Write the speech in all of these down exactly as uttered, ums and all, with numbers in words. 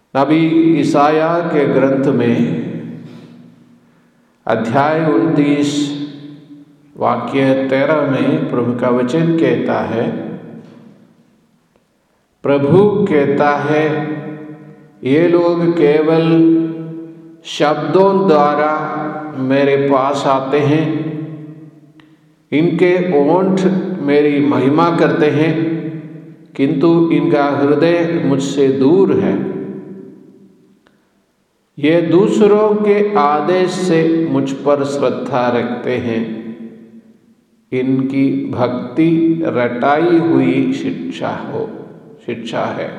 नबी ईसाया के ग्रंथ में अध्याय उनतीस वाक्य तेरह में प्रभु का वचन कहता है, प्रभु कहता है, ये लोग केवल शब्दों द्वारा मेरे पास आते हैं, इनके ओंठ मेरी महिमा करते हैं, किंतु इनका हृदय मुझसे दूर है। ये दूसरों के आदेश से मुझ पर श्रद्धा रखते हैं, इनकी भक्ति रटाई हुई शिक्षा हो शिक्षा है।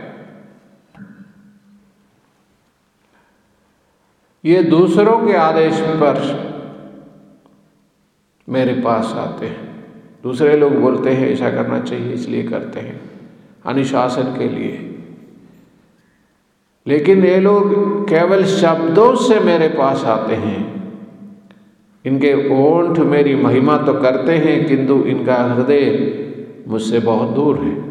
ये दूसरों के आदेश पर मेरे पास आते हैं। दूसरे लोग बोलते हैं ऐसा करना चाहिए, इसलिए करते हैं, अनुशासन के लिए। लेकिन ये लोग केवल शब्दों से मेरे पास आते हैं, इनके ओंठ मेरी महिमा तो करते हैं, किंतु इनका हृदय मुझसे बहुत दूर है।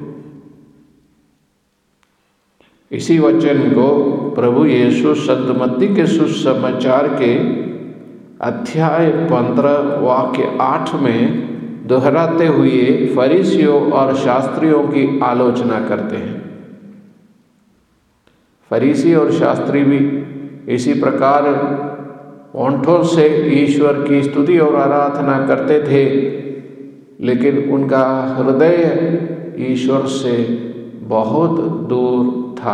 इसी वचन को प्रभु यीशु संत मत्ती के सुसमाचार के अध्याय पंद्रह वाक्य आठ में दोहराते हुए फरीसियों और शास्त्रियों की आलोचना करते हैं। फरीसी और शास्त्री भी इसी प्रकार ओंठों से ईश्वर की स्तुति और आराधना करते थे, लेकिन उनका हृदय ईश्वर से बहुत दूर था।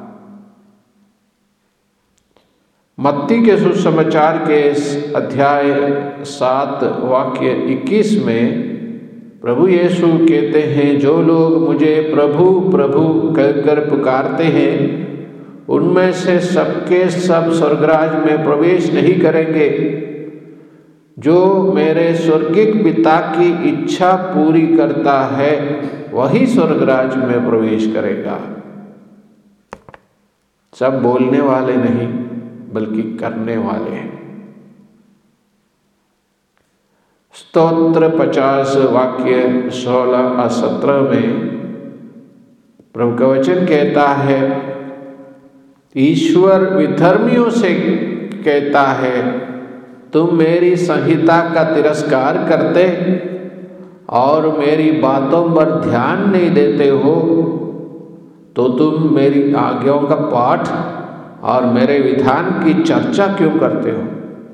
मत्ती के सुसमाचार के अध्याय सात वाक्य इक्कीस में प्रभु यीशु कहते हैं, जो लोग मुझे प्रभु प्रभु कहकर पुकारते हैं, उनमें से सबके सब स्वर्गराज में प्रवेश नहीं करेंगे। जो मेरे स्वर्गिक पिता की इच्छा पूरी करता है, वही स्वर्गराज में प्रवेश करेगा। सब बोलने वाले नहीं, बल्कि करने वाले हैं। स्तोत्र पचास वाक्य सोलह और सत्रह में प्रभु का वचन कहता है, ईश्वर विधर्मियों से कहता है, तुम मेरी संहिता का तिरस्कार करते और मेरी बातों पर ध्यान नहीं देते हो, तो तुम मेरी आज्ञाओं का पाठ और मेरे विधान की चर्चा क्यों करते हो?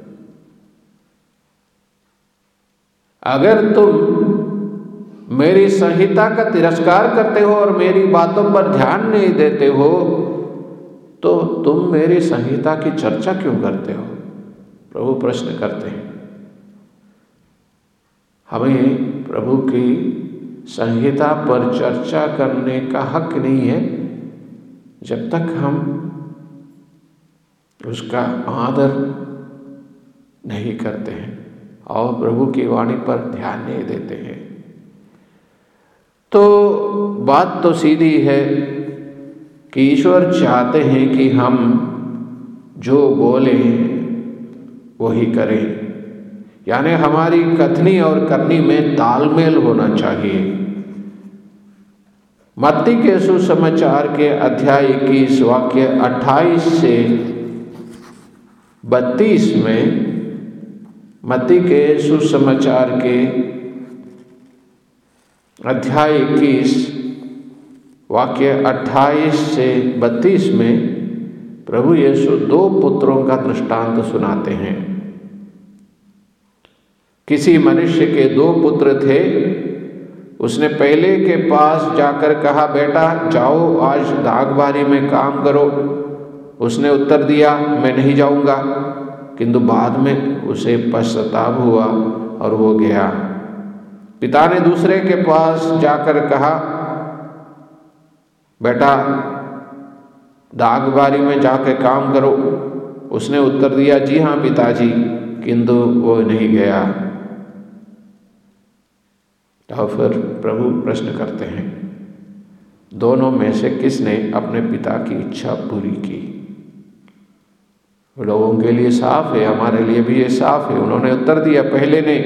अगर तुम मेरी संहिता का तिरस्कार करते हो और मेरी बातों पर ध्यान नहीं देते हो, तो तुम मेरी संहिता की चर्चा क्यों करते हो? प्रभु प्रश्न करते हैं। हमें प्रभु की संहिता पर चर्चा करने का हक नहीं है जब तक हम उसका आदर नहीं करते हैं और प्रभु की वाणी पर ध्यान नहीं देते हैं। तो बात तो सीधी है कि ईश्वर चाहते हैं कि हम जो बोले वही करें, यानी हमारी कथनी और करनी में तालमेल होना चाहिए। मत्ती के सुसमाचार के अध्याय इक्कीस वाक्य अट्ठाईस से बत्तीस में, मत्ती के सुसमाचार के अध्याय इक्कीस वाक्य अट्ठाईस से बत्तीस में प्रभु यीशु दो पुत्रों का दृष्टांत सुनाते हैं। किसी मनुष्य के दो पुत्र थे। उसने पहले के पास जाकर कहा, बेटा जाओ आज दागबारी में काम करो। उसने उत्तर दिया, मैं नहीं जाऊंगा। किंतु बाद में उसे पश्चाताप हुआ और वो गया। पिता ने दूसरे के पास जाकर कहा, बेटा दागबारी में जाकर काम करो। उसने उत्तर दिया, जी हाँ पिताजी, किंतु वो नहीं गया। तो फिर प्रभु प्रश्न करते हैं, दोनों में से किसने अपने पिता की इच्छा पूरी की? लोगों के लिए साफ है, हमारे लिए भी ये साफ है। उन्होंने उत्तर दिया, पहले ने।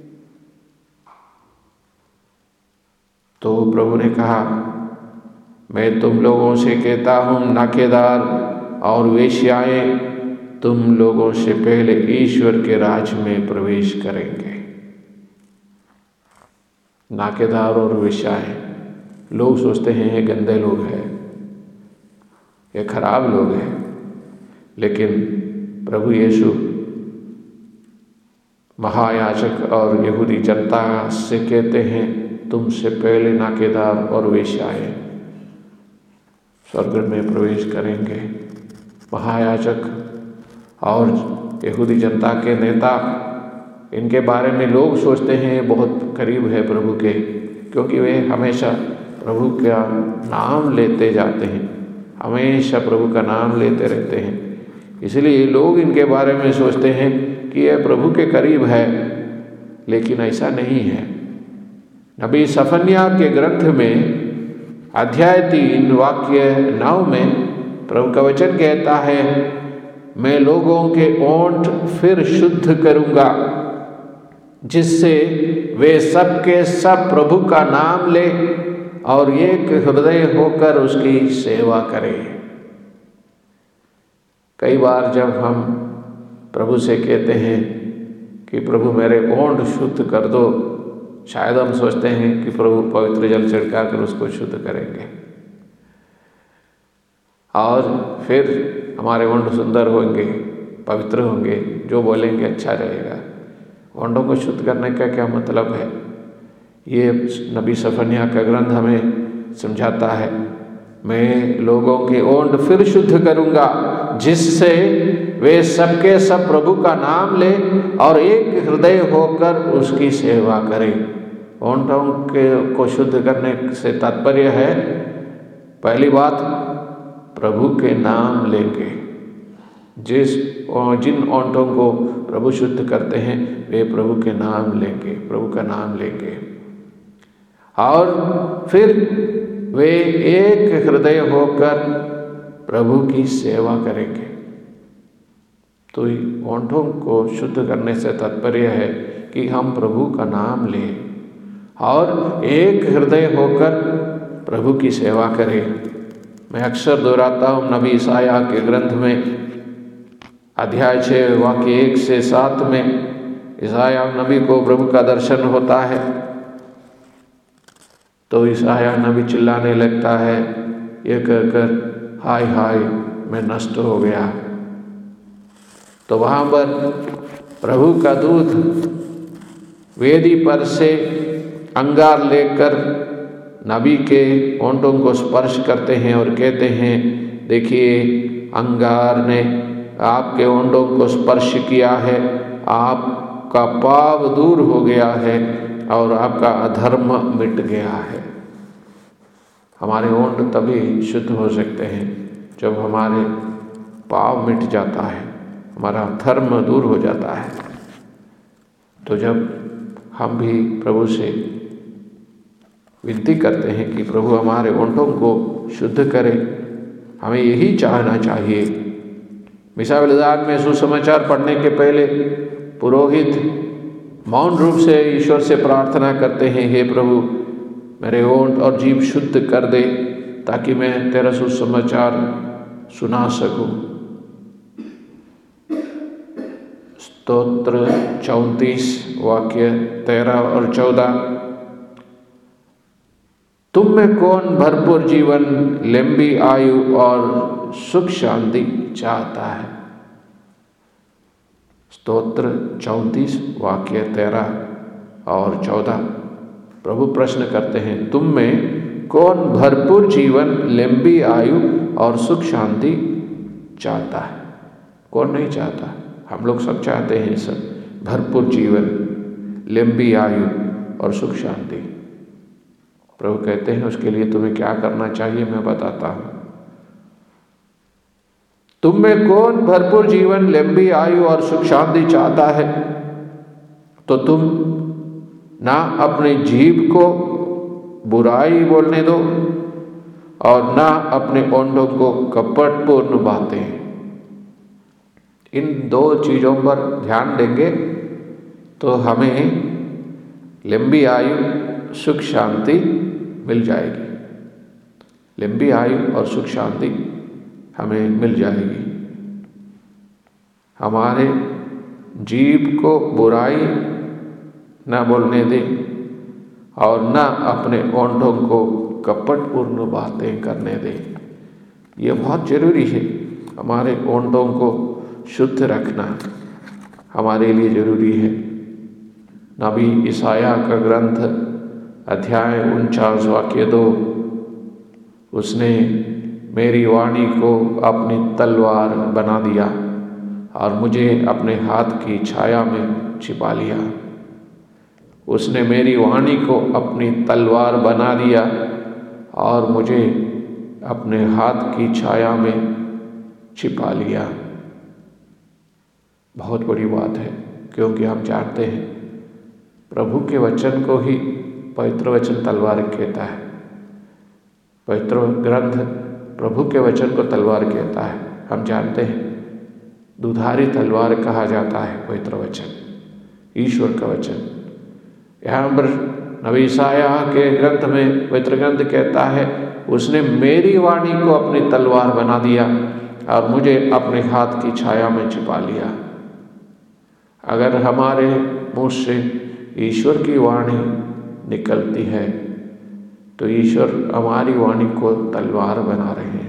तो प्रभु ने कहा, मैं तुम लोगों से कहता हूँ, नाकेदार और वेश्याएं तुम लोगों से पहले ईश्वर के राज में प्रवेश करेंगे। नाकेदार और वेश्याएं, लोग सोचते हैं ये गंदे लोग हैं, ये खराब लोग हैं, लेकिन प्रभु यीशु महायाजक और यहूदी जनता से कहते हैं, तुमसे पहले नाकेदार और वेश्याएं स्वर्ग में प्रवेश करेंगे। महायाजक और यहूदी जनता के नेता, इनके बारे में लोग सोचते हैं बहुत करीब है प्रभु के, क्योंकि वे हमेशा प्रभु का नाम लेते जाते हैं, हमेशा प्रभु का नाम लेते रहते हैं। इसलिए लोग इनके बारे में सोचते हैं कि यह प्रभु के करीब है, लेकिन ऐसा नहीं है। नबी सफन्याह के ग्रंथ में अध्याय तीन वाक्य नौ में प्रभु का वचन कहता है, मैं लोगों के ओंठ फिर शुद्ध करूंगा, जिससे वे सब के सब प्रभु का नाम ले और एक हृदय होकर उसकी सेवा करें। कई बार जब हम प्रभु से कहते हैं कि प्रभु मेरे ओंठ शुद्ध कर दो, शायद हम सोचते हैं कि प्रभु पवित्र जल छिड़का कर उसको शुद्ध करेंगे और फिर हमारे ओंठ सुंदर होंगे, पवित्र होंगे, जो बोलेंगे अच्छा रहेगा। ओंठों को शुद्ध करने का क्या मतलब है? ये नबी सफन्याह का ग्रंथ हमें समझाता है, मैं लोगों के ओंठ फिर शुद्ध करूंगा, जिससे वे सबके सब प्रभु का नाम ले और एक हृदय होकर उसकी सेवा करें। ओंठों के को शुद्ध करने से तात्पर्य है, पहली बात प्रभु के नाम लेंगे। जिस जिन ओंठों को प्रभु शुद्ध करते हैं वे प्रभु के नाम लेंगे, प्रभु का नाम लेंगे और फिर वे एक हृदय होकर प्रभु की सेवा करेंगे। तो ओंठों को शुद्ध करने से तात्पर्य है कि हम प्रभु का नाम लें और एक हृदय होकर प्रभु की सेवा करें। मैं अक्सर दोहराता हूँ, नबी ईसाया के ग्रंथ में अध्याय छः वाक्य एक से सात में ईसाया नबी को प्रभु का दर्शन होता है, तो ईसाया नबी चिल्लाने लगता है, ये कहकर हाय हाय मैं नष्ट हो गया। तो वहाँ पर प्रभु का दूत वेदी पर से अंगार लेकर नबी के ओंठों को स्पर्श करते हैं और कहते हैं, देखिए अंगार ने आपके ओंठों को स्पर्श किया है, आपका पाप दूर हो गया है और आपका अधर्म मिट गया है। हमारे ओंठ तभी शुद्ध हो सकते हैं जब हमारे पाप मिट जाता है, हमारा धर्म दूर हो जाता है। तो जब हम भी प्रभु से विनती करते हैं कि प्रभु हमारे ओंठों को शुद्ध करें, हमें यही चाहना चाहिए। मिसा बलिदान में सुसमाचार पढ़ने के पहले पुरोहित मौन रूप से ईश्वर से प्रार्थना करते हैं, हे प्रभु मेरे ओंठ और जीभ शुद्ध कर दे ताकि मैं तेरा सुसमाचार सुना सकूं। स्तोत्र चौंतीस वाक्य तेरह और चौदह। तुम में कौन भरपूर जीवन, लंबी आयु और सुख शांति चाहता है? स्तोत्र चौंतीस वाक्य तेरह और चौदह। प्रभु प्रश्न करते हैं, तुम में कौन भरपूर जीवन, लंबी आयु और सुख शांति चाहता है? कौन नहीं चाहता? हम लोग सब चाहते हैं सब, भरपूर जीवन, लंबी आयु और सुख शांति। प्रभु कहते हैं उसके लिए तुम्हें क्या करना चाहिए मैं बताता हूं। तुम में कौन भरपूर जीवन, लंबी आयु और सुख शांति चाहता है, तो तुम ना अपने जीभ को बुराई बोलने दो और ना अपने ओंठों को कपटपूर्ण बातें। इन दो चीजों पर ध्यान देंगे तो हमें लंबी आयु, सुख शांति मिल जाएगी। लंबी आयु और सुख शांति हमें मिल जाएगी। हमारे जीभ को बुराई न बोलने दें और न अपने ओंठों को कपटपूर्ण बातें करने दें। ये बहुत जरूरी है। हमारे ओंठों को शुद्ध रखना हमारे लिए जरूरी है। नबी ईसाया का ग्रंथ अध्याय उनचास वाक्य दो, उसने मेरी वाणी को अपनी तलवार बना दिया और मुझे अपने हाथ की छाया में छिपा लिया। उसने मेरी वाणी को अपनी तलवार बना दिया और मुझे अपने हाथ की छाया में छिपा लिया। बहुत बड़ी बात है, क्योंकि हम जानते हैं प्रभु के वचन को ही पवित्र वचन तलवार कहता है। पवित्र ग्रंथ प्रभु के वचन को तलवार कहता है। हम जानते हैं दुधारी तलवार कहा जाता है पवित्र वचन, ईश्वर का वचन। यहाँ पर नबी ईसाया के ग्रंथ में पवित्र ग्रंथ कहता है उसने मेरी वाणी को अपनी तलवार बना दिया और मुझे अपने हाथ की छाया में छिपा लिया। अगर हमारे मुँह से ईश्वर की वाणी निकलती है तो ईश्वर हमारी वाणी को तलवार बना रहे हैं।